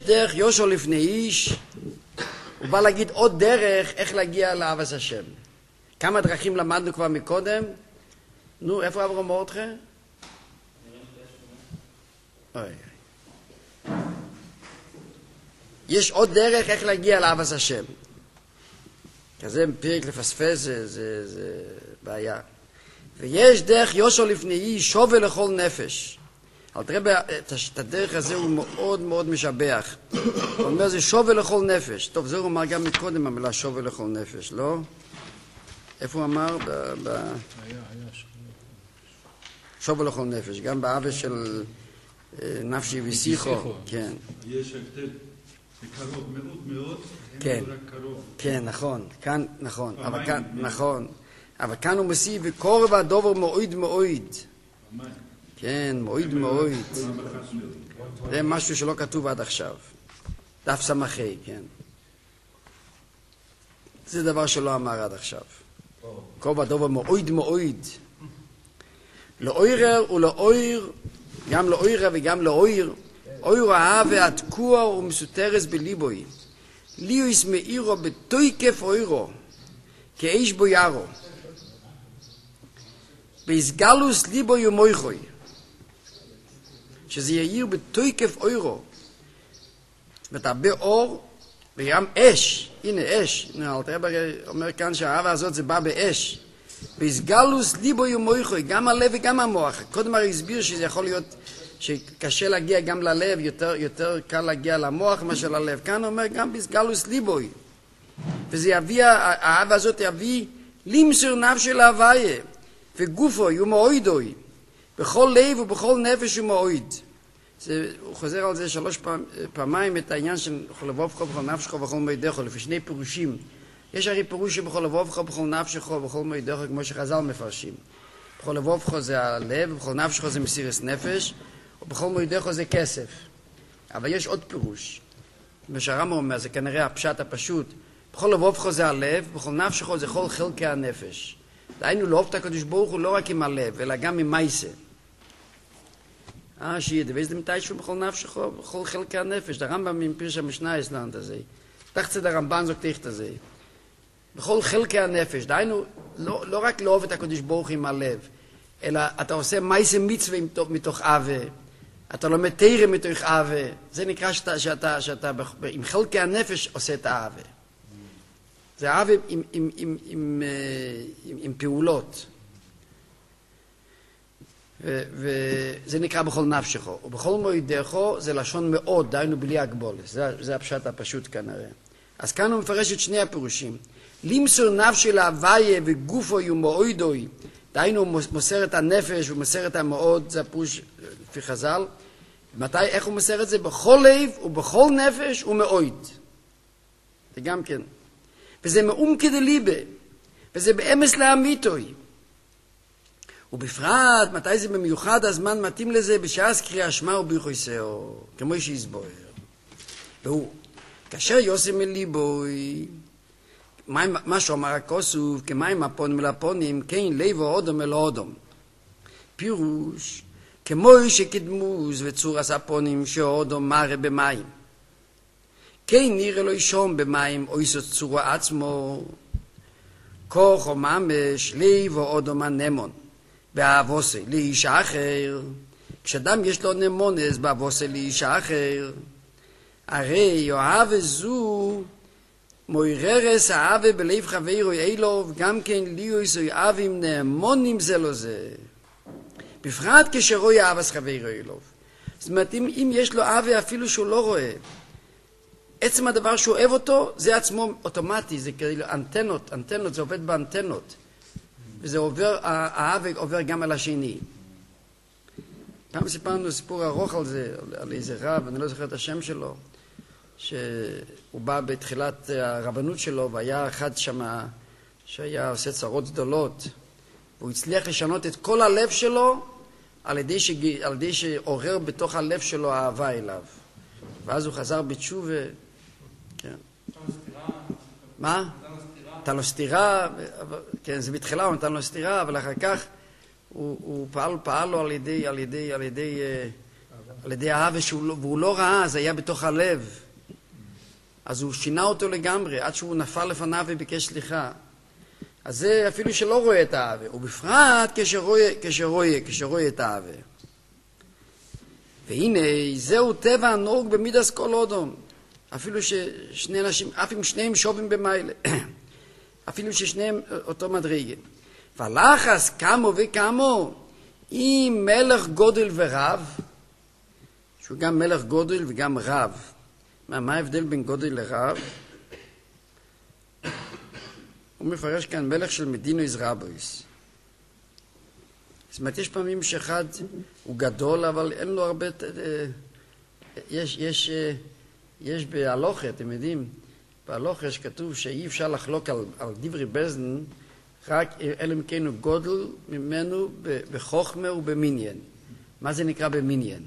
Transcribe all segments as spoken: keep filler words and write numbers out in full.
דרך יושו לפני איש, הוא בא להגיד עוד דרך איך להגיע לאהבת השם. כמה דרכים למדנו כבר מקודם. נו, איפה אברהם מרדכי? אוי. יש עוד דרך איך להגיע לאהבת השם. כזה פרק לפספס זה, זה, זה בעיה. ויש דרך יושו לפני איש, שווה לכל נפש. אבל תראה, את הדרך הזה הוא מאוד מאוד משבח. הוא אומר, זה שווה לכל נפש. טוב, זה הוא אמר גם מקודם, המילה שווה לכל נפש, לא? איפה הוא אמר? ב, ב... היה, היה שווה לכל נפש. גם באהבה של נפשי ושיחו. כן. יש הבדל. זה קרוב מאוד מאוד. כן. כן, נכון. כאן, נכון. אבל כאן, נכון. אבל כאן הוא מוסיף, וקורב הדובר מועיד מועיד. כן, מועיד מועיד. זה משהו שלא כתוב עד עכשיו. דף סמכי, כן. זה דבר שלא אמר עד עכשיו. קורב הדובר מועיד מועיד. לאוירר ולאויר, גם לאוירה וגם לאויר, אויר האהבה התקוע ומסותרס בליבוי. ליויס מאירו בתויקף אוירו, כאיש בו ירו. בהסגלוס ליבו יומויכוי, שזה יאיר בתויקף אוירו. ותרבה אור וגם אש. הנה אש. אלתר אומר כאן שהאהבה הזאת זה בא באש. בהסגלוס ליבו יומויכוי, גם הלב וגם המוח. קודם הרי הסביר שזה יכול להיות שקשה להגיע גם ללב, יותר, יותר קל להגיע למוח מאשר ללב. כאן אומר גם בסגלוס ליבוי. וזה יביא, האהבה הזאת יביא למסור נפשי להוויה, וגופו יומאוידוי, בכל לב ובכל נפש יומאויד. זה, הוא חוזר על זה שלוש פעם, פעמיים את העניין של בכל לבובך, בכל נפשך ובכל מוידך, לפי שני פירושים. יש הרי פירוש שבכל לבובך, בכל נפשך ובכל מוידך, כמו שחז"ל מפרשים. בכל לבובך זה הלב, בכל נפשך זה מסירת נפש, ובכל מוידך זה כסף. אבל יש עוד פירוש. מה שהרמב"ם אומר, זה כנראה הפשט הפשוט. בכל לבובך זה הלב, בכל נפשך זה כל חלקי הנפש. דהיינו לאהוב את הקדוש ברוך הוא לא רק עם הלב, אלא גם עם מייסה. אה, שיהיה דוויז למתישהו בכל נפשך, בכל חלקי הנפש. הרמב"ם עם פירש המשנה האסלנט הזה. תחצד הרמב"ן זו כתיכת הזה. בכל חלקי הנפש. דהיינו, לא, לא רק לאהוב את הקדוש ברוך הוא עם הלב, אלא אתה עושה מייסה מצווה מתוך אהבה. אתה לומד תורה מתוך אהבה. זה נקרא שאתה, שאתה, שאתה עם חלקי הנפש עושה את האהבה. זה אהבה עם, עם, עם, עם, עם, עם פעולות. ו, וזה נקרא בכל נפשך. ובכל מוידך זה לשון מאוד, דיינו בלי הגבולת. זה, זה הפשט הפשוט כנראה. אז כאן הוא מפרש את שני הפירושים. למסור נפשי להוויה וגופו יומאוידוי. דיינו מוסר את הנפש ומוסר את המאוד, זה הפירוש לפי חז"ל. מתי, איך הוא מוסר את זה? בכל לב ובכל נפש ומאויד. זה גם כן. וזה מאום כדליבה, וזה באמס לאמיתוי. ובפרט, מתי זה במיוחד, הזמן מתאים לזה בשעס קריאה שמע וברכויסאו, כמו שיסבויר. והוא, כאשר יוסם אל ליבוי, מה שאומר הכוסוף, כמים הפונים לפונים, כן ליבו אודום אל אודום. פירוש, כמו שקדמוז וצורס הפונים שאודום מראה במים. כן נראה לו ישום במים או יסוד צורו עצמו, כוח או ממש, ליב או אודום הנמון, באהבוסי לאיש אחר. כשאדם יש לו נמונס באהבוסי לאיש אחר, הרי אוהב זו מויררס אהבה בלב חברו אילוב, גם כן ליוס אוהבים נאמונים זה לא זה. בפרט כשרואי אהבס חברו אילוב. זאת אומרת, אם, אם יש לו אהבה אפילו שהוא לא רואה, עצם הדבר שהוא אוהב אותו, זה עצמו אוטומטי, זה כאילו אנטנות, אנטנות, זה עובד באנטנות. וזה עובר, האהבה עובר גם על השני. פעם סיפרנו סיפור ארוך על זה, על איזה רב, אני לא זוכר את השם שלו, שהוא בא בתחילת הרבנות שלו, והיה אחד שם שהיה עושה צרות גדולות, והוא הצליח לשנות את כל הלב שלו, על ידי, שג... על ידי שעורר בתוך הלב שלו אהבה אליו. ואז הוא חזר בתשובה. כן. מה? נתן לו סתירה. כן, זה בתחילה הוא נתן לו סתירה, אבל אחר כך הוא, הוא פעל, פעל לו על ידי, על ידי, על ידי על ידי האהבה, והוא לא ראה, זה היה בתוך הלב. אז הוא שינה אותו לגמרי, עד שהוא נפל לפניו וביקש סליחה. אז זה אפילו שלא רואה את האהבה, ובפרט כשרואה, כשרואה, כשרואה את האהבה. והנה, זהו טבע הנהוג במידס כל אודום. אפילו ששני אנשים, אף אם שניהם שובים במיילה. אפילו ששניהם אותו מדרגה. ולחס כמו וכמו, אם מלך גודל ורב, שהוא גם מלך גודל וגם רב. מה, מה ההבדל בין גודל לרב? הוא מפרש כאן מלך של מדינויס רבויס. זאת אומרת, יש פעמים שאחד הוא גדול, אבל אין לו הרבה... יש, יש, יש בהלוכה, אתם יודעים, בהלוכה שכתוב שאי אפשר לחלוק על, על דברי בזן, רק אלא אם כן הוא גודל ממנו בחוכמה ובמיניין. מה זה נקרא במיניין?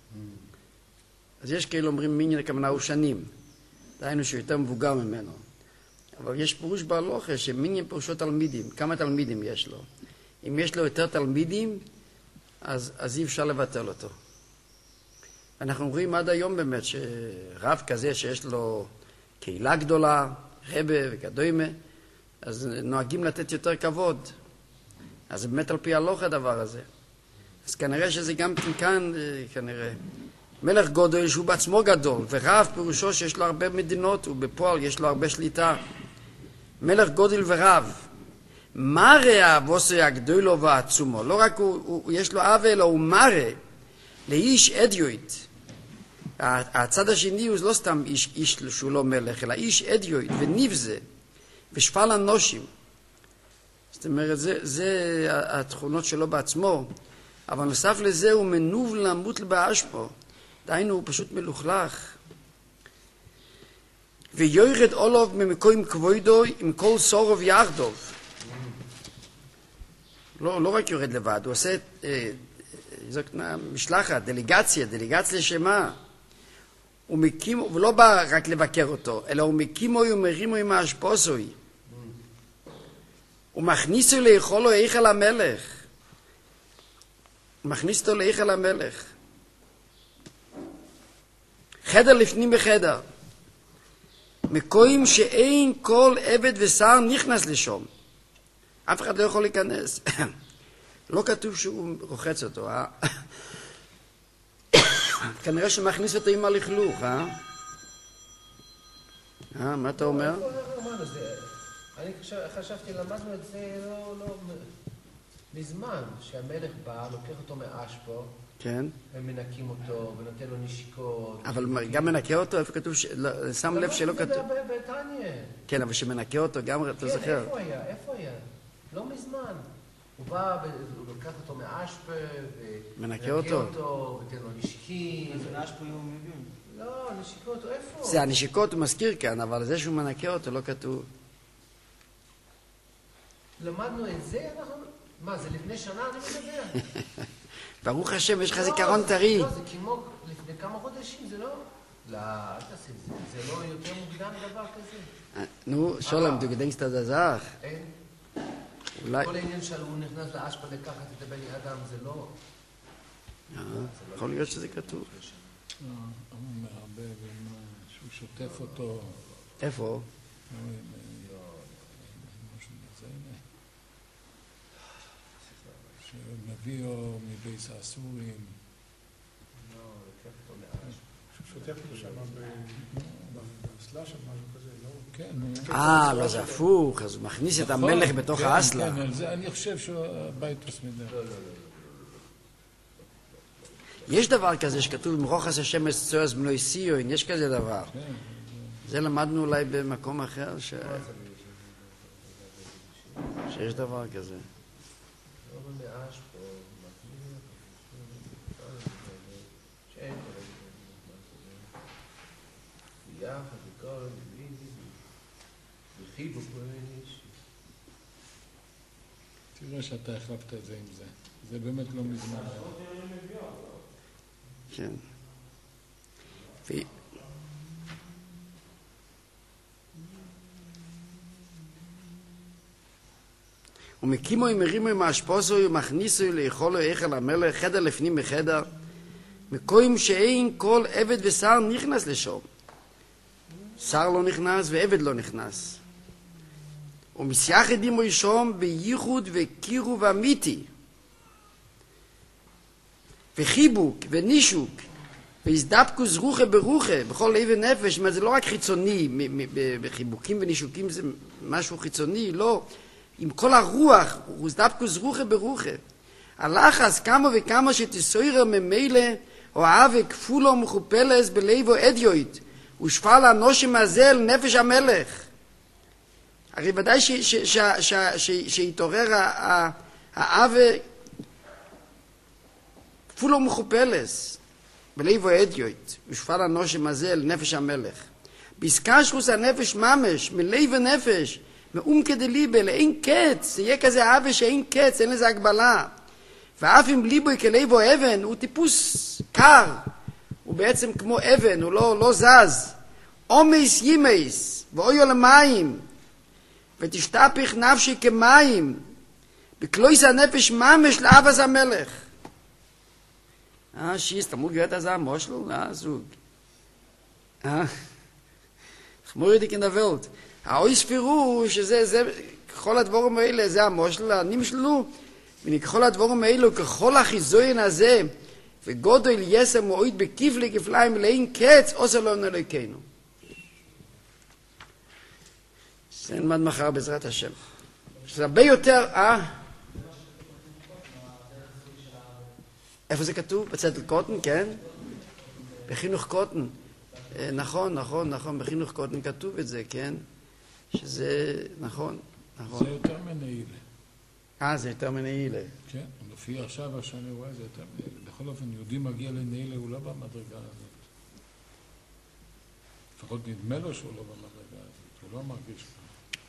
אז יש כאלה אומרים מיניין הכוונה הוא שנים. דהיינו שהוא יותר מבוגר ממנו. אבל יש פירוש בהלוכה שמיניין פירושו תלמידים. כמה תלמידים יש לו? אם יש לו יותר תלמידים, אז, אז אי אפשר לבטל אותו. אנחנו רואים עד היום באמת שרב כזה שיש לו קהילה גדולה, רבה וקדומה, אז נוהגים לתת יותר כבוד. אז זה באמת על פי הלוך הדבר הזה. אז כנראה שזה גם כאן, כנראה. מלך גודל שהוא בעצמו גדול, ורב פירושו שיש לו הרבה מדינות, ובפועל יש לו הרבה שליטה. מלך גודל ורב. מראה אבוסי הגדולו והעצומו. לא רק הוא, הוא, יש לו אב אלא הוא מראה לאיש אדיוט. הצד השני הוא לא סתם איש, איש שהוא לא מלך, אלא איש אדיוט ונבזה ושפל אנושים. זאת אומרת, זה, זה התכונות שלו בעצמו. אבל נוסף לזה הוא מנוב למות באשפו. דהיינו הוא פשוט מלוכלך. ויורד אולוב ממקוים כבודו עם כל סורוב יחדוב. לא, לא רק יורד לבד, הוא עושה אה, זאת משלחת, דליגציה, דליגציה שמה. הוא מקים, הוא לא בא רק לבקר אותו, אלא הוא מקימו ומרימו עם האשפוסוי. הוא מכניסו לאכולו היכל המלך. הוא מכניס אותו להיכל המלך. חדר לפנים בחדר. מקוים שאין כל עבד ושר נכנס לשום. אף אחד לא יכול להיכנס. לא כתוב שהוא רוחץ אותו, אה? כנראה שמכניס אותו עם הלכלוך, אה? אה, מה אתה אומר? אני חשבתי, למדנו את זה לא מזמן, שהמלך בא, לוקח אותו מאשפו, כן. ומנקים אותו, ונותן לו נשיקות. אבל גם מנקה אותו, איפה כתוב, שם לב שלא כתוב. זה בבריטניה. כן, אבל שמנקה אותו גם, אתה זוכר. כן, איפה היה? איפה היה? לא מזמן. הוא בא, הוא לוקח אותו מאשפה, ומנקה אותו, ונותן לו נשיקים. אז מאשפה הוא מבין. לא, נשיקות, איפה? זה הנשיקות הוא מזכיר כאן, אבל זה שהוא מנקה אותו לא כתוב. למדנו את זה, אנחנו... מה, זה לפני שנה אני מדבר? ברוך השם, יש לך זיכרון טרי. לא, זה כמו לפני כמה חודשים, זה לא... לא, אל תעשה את זה. זה לא יותר מוקדם דבר כזה. נו, שולם, du gedenkst das Sach? אין. אולי... כל העניין שהוא נכנס לאשפה לקחת את הבני אדם, זה לא... יכול להיות שזה כתוב. הוא מערבב שהוא שוטף אותו. איפה? שמביאו מבייס האסורים. לא, לקח אותו לאשפה. שהוא שוטף אותו שם בסלאש או משהו כזה, לא? כן. אה, לא, זה הפוך, אז הוא מכניס את המלך בתוך האסלה. כן, כן, אני חושב שהבית תסמידה. לא, לא, לא. יש דבר כזה שכתוב מרוחס השם צועס בנוי סיון, יש כזה דבר. זה למדנו אולי במקום אחר, ש... שיש דבר כזה. לא במאשפה, מכניס... שאין כל זה. יחד וכל... וחיבו פרניש. תראה שאתה החלפת את זה עם זה. זה באמת לא מזמן. כן. ו... ומקימו עם הרימו עם האשפוסו ומכניסו לאכולו היכל המלך חדר לפנים בחדר מקוים שאין כל עבד ושר נכנס לשום. שר לא נכנס ועבד לא נכנס. ומסייחד עמו שום בייחוד וקירוב אמיתי. וחיבוק ונישוק והזדבקוס רוחה ברוחה בכל לב ונפש. זאת אומרת, זה לא רק חיצוני, בחיבוקים ונישוקים זה משהו חיצוני, לא. עם כל הרוח, הזדבקוס רוחה ברוחה. הלחץ כמה וכמה שתסוירה ממילא או אהבה כפולו ומכופלס בלבו אדיוט ושפל הנושם הזה אל נפש המלך. הרי ודאי שיתעורר האהבה כפולו ומכופלס בלבו אדיוט ושפל הנושם הזה אל נפש המלך. בסקשרוס הנפש ממש מלב ונפש מעומקא דליבא לאין קץ, זה יהיה כזה אהבה שאין קץ, אין לזה הגבלה. ואף אם ליבו כליבו אבן, הוא טיפוס קר, הוא בעצם כמו אבן, הוא לא, לא זז. עומס ימס, ואויו למים, ותשתפך נפשי כמים, בקלויס הנפש ממש לאבס המלך. אה, שיס, תמור גרט הזה המושל? אה, זוג. אה, חמור ידיק אין דבלת. האויס פירוש, שזה, זה, ככל הדבורים האלה, זה המושל, הנים שלו, ונככל הדבורים האלו, ככל החיזוין הזה, וגודל יסר מועיד בכפלי כפליים לאין קץ, עושה לו נלקנו. זה נלמד מחר בעזרת השם. שזה הרבה יותר, אה? איפה זה כתוב? בצדל קוטן, כן? בחינוך קוטן. נכון, נכון, נכון, בחינוך קוטן כתוב את זה, כן? שזה, נכון, נכון. זה יותר מנעילה. אה, זה יותר מנעילה. כן, לפי עכשיו שאני רואה זה יותר מנעילה. בכל אופן, יהודי מגיע לנעילה, הוא לא במדרגה הזאת. לפחות נדמה לו שהוא לא במדרגה הזאת, הוא לא מרגיש ככה.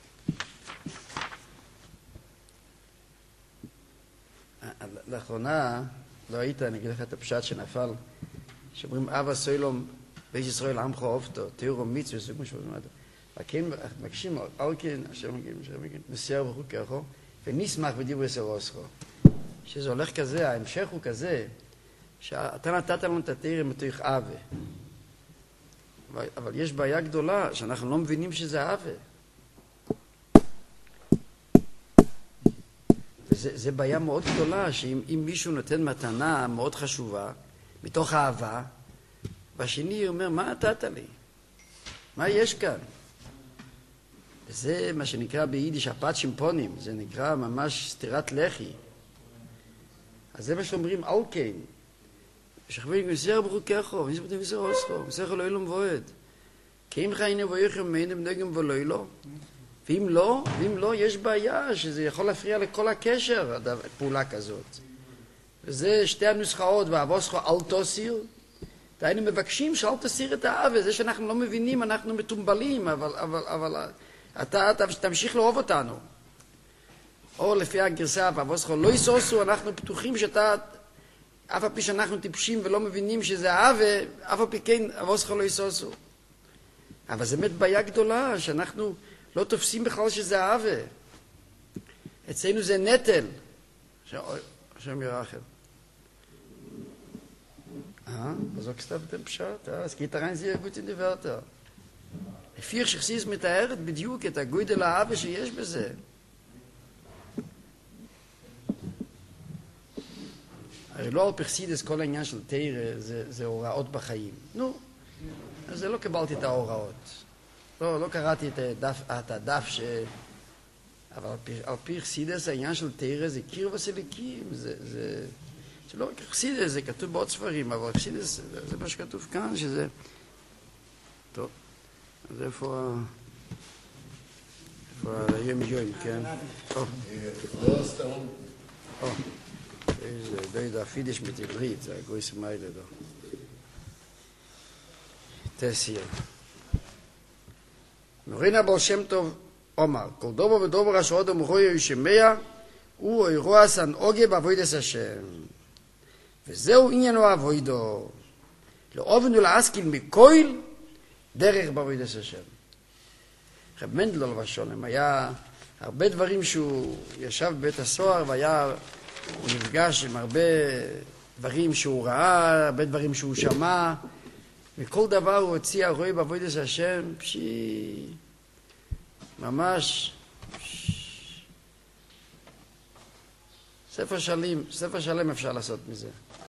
לאחרונה, לא היית, אני אגיד לך את הפשט שנפל, שאומרים, אבא סוילום, בית ישראל עמך אופתו, תיאורו מצווה, סוג משהו, וכן, מקשים, אוקיין, אשר מגיעים, אשר מגיעים, מסייר בחוק כרחו, ונשמח בדיבור סרוסכו. שזה הולך כזה, ההמשך הוא כזה, שאתה נתת לנו את התאר מתוך אהבה. אבל, אבל יש בעיה גדולה, שאנחנו לא מבינים שזה אהבה. וזה, זה בעיה מאוד גדולה, שאם אם מישהו נותן מתנה מאוד חשובה, מתוך אהבה, והשני אומר, מה נתת לי? מה יש כאן? זה מה שנקרא ביידיש הפת שימפונים, זה נקרא ממש סתירת לחי. אז זה מה שאומרים, אוקיי, שכבי מסר ברוכך, מסר מסר אוסכו, מסר לא ילום ועד. כי אם חיינו ויחם מינם נגם ולא לא. ואם לא, ואם לא, יש בעיה שזה יכול להפריע לכל הקשר, פעולה כזאת. וזה שתי הנוסחאות, ואבוסכו אל תוסיר. היינו מבקשים שאל תסיר את האהבה, זה שאנחנו לא מבינים, אנחנו מטומבלים, אבל, אבל, אבל, אתה, אתה תמשיך לאהוב אותנו. או לפי הגרסה, ואבוסכו לא יסוסו, אנחנו פתוחים שאתה, אף על פי שאנחנו טיפשים ולא מבינים שזה אהבה, אף על פי כן, אבוסכו לא יסוסו. אבל זה באמת בעיה גדולה, שאנחנו לא תופסים בכלל שזה אהבה. אצלנו זה נטל. השם ירחם. אה? אז auch gesagt dem Pshat, es geht rein sehr gut in die Wörter. לפי שחסיס מתארת בדיוק את הגודל האהבה שיש בזה. הרי לא על פרסידס כל העניין של תאיר זה, זה הוראות בחיים. נו, אז זה לא קיבלתי את ההוראות. לא, לא קראתי את הדף, את הדף ש... אבל על פרסידס העניין של תאיר זה קיר וסליקים, זה... זה... שלא רק חסידס, זה כתוב בעוד ספרים, אבל חסידס זה מה שכתוב כאן, שזה... טוב, אז איפה ה... איפה היום יום, כן? או, או, איזה, לא יודע, פידיש מתברית, זה הגויס מיילה, לא. תסיר. נורין הבל שם טוב אומר, כל דובר ודובר אשר עוד המוחוי ישמע, הוא אירוע סנאוגה בעבודת השם. וזהו עניינו עבודו. לאובן ולעסקיל מקויל, דרך בעבודת השם. רב מנדל לבשולם, היה הרבה דברים שהוא ישב בבית הסוהר, והיה, הוא נפגש עם הרבה דברים שהוא ראה, הרבה דברים שהוא שמע, וכל דבר הוא הוציא הרואה בעבודת השם, פשי, ממש, פש... ספר שלם, ספר שלם אפשר לעשות מזה.